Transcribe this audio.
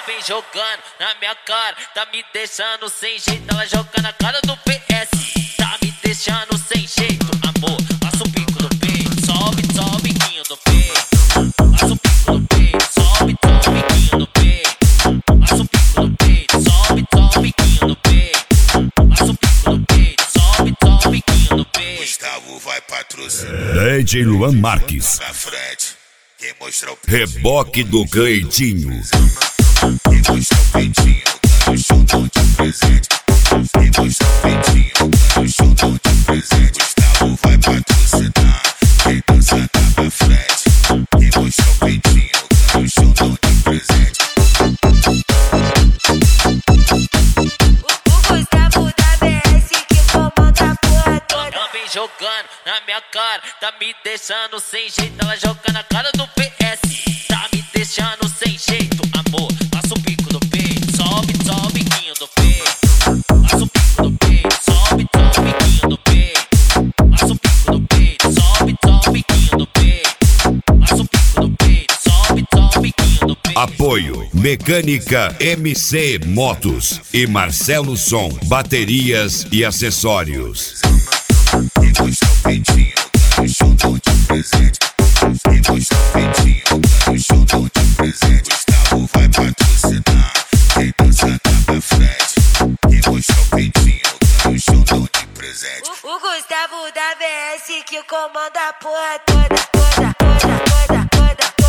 vem jogando na minha cara, tá me deixando sem jeito. Ela joga na cara do PS, tá me deixando sem jeito. Amor, passa o bico do peito, sobe, sobe o biquinho do peito. Passa o bico do peito, sobe, sobe o biquinho do peito. Passa o bico do peito, sobe, sobe o biquinho do peito. Passa o bico do peito, sobe, sobe o biquinho do peito. Gustavo vai patrocinar. DJ Luan Marques. Na frente, quem mostra o Reboque do Cleitinho. Quem mostra o peitinho, ganha o chutão de presente. Quem mostra o peitinho, ganha o chutão de presente. Gustavo vai patrocinar, quem dança tá pra frente. Quem mostra o peitinho, ganha o chutão de presente. O Gustavo da BS que comanda a porra toda. Ela vem jogando na minha cara, tá me deixando sem jeito. Ela joga na cara do PS, tá me deixando sem jeito. Amor, passa o bico do peito, sobe, sobe o biquinho do peito. Passa o bico do peito, sobe, sobe o biquinho do peito. Passa o bico do peito, sobe, sobe o biquinho do peito. Passa o bico do peito, sobe, sobe o biquinho do peito. Apoio Mecânica MC Motos e Marcelo Som, baterias e acessórios. Quem mostra o peitinho, ganha o chutão de presente. Quem mostra o peitinho, ganha o chutão de presente. Gustavo vai patrocinar, quem dança tá pra frente. Quem mostra o peitinho, ganha o chutão de presente. O Gustavo da BS que comanda a porra toda, toda, toda, toda, toda, toda.